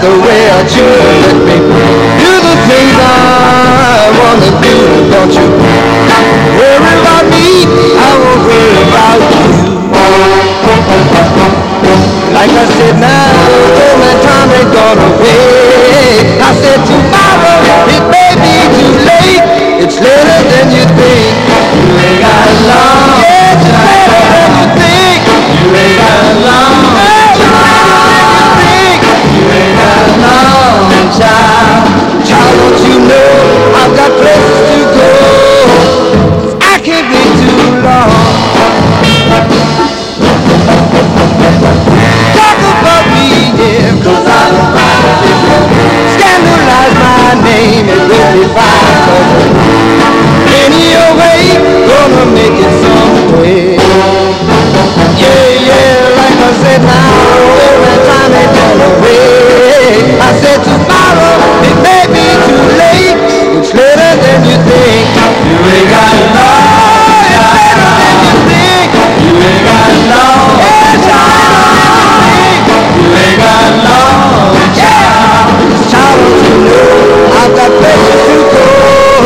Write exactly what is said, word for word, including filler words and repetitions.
the way I choose. Let me do the things I wanna do. Don't you worry about me, I won't worry about you. Like I said now, though my time ain't gone away. I said tomorrow, it may be too late. It's later than you think. You ain't got long. Yeah, it's later than you think. You ain't got long. You ain't got long, child. Child, don't you know I've got places to go. I can't wait too long. Talk about me, yeah, 'cause I don't mind if you scandalize my name. It will be fine, 'cause any way, gonna make it some way.